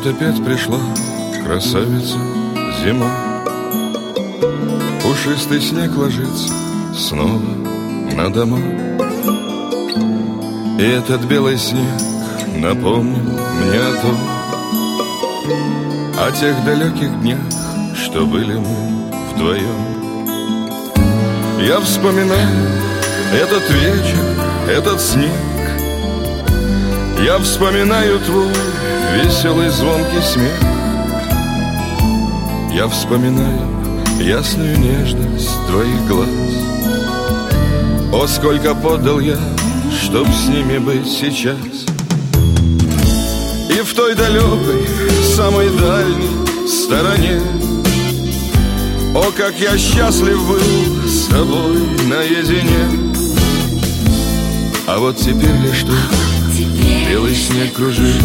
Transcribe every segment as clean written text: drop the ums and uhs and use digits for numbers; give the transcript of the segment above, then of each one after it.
опять пришла красавица зима. Пушистый снег ложится снова на дома. И этот белый снег напомнил мне о том, о тех далеких днях, что были мы вдвоем. Я вспоминаю этот вечер, этот снег. Я вспоминаю твой веселый звонкий смех. Я вспоминаю ясную нежность твоих глаз. О, сколько подал я, чтоб с ними быть сейчас. И в той далекой, самой дальней стороне, о, как я счастлив был с тобой наедине. А вот теперь лишь только белый снег кружит,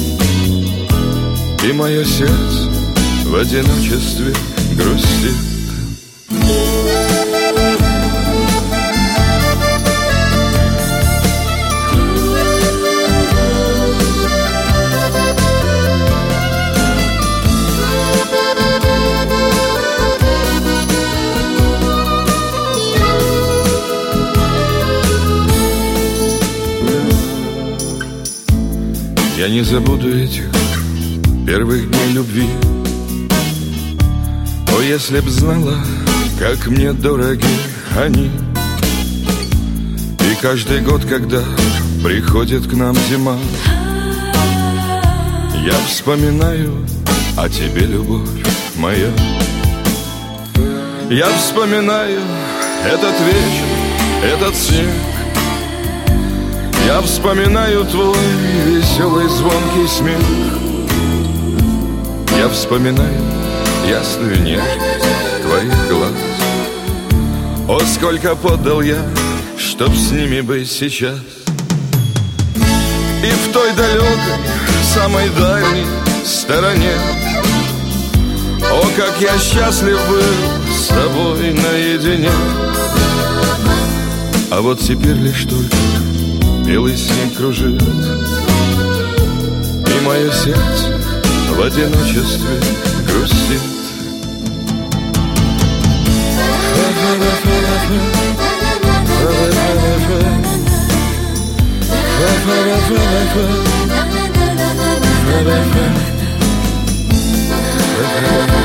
и мое сердце в одиночестве грустит. Я не забуду этих первых дней любви. О, если б знала, как мне дороги они. И каждый год, когда приходит к нам зима, я вспоминаю о тебе, любовь моя. Я вспоминаю этот вечер, этот снег. Я вспоминаю твой веселый звонкий смех. Я вспоминаю ясную нежность твоих глаз. О, сколько подал я, чтоб с ними быть сейчас. И в той далекой, самой дальней стороне, о, как я счастлив был с тобой наедине. А вот теперь лишь только белый снег кружит, и мое сердце в одиночестве грустит. Fa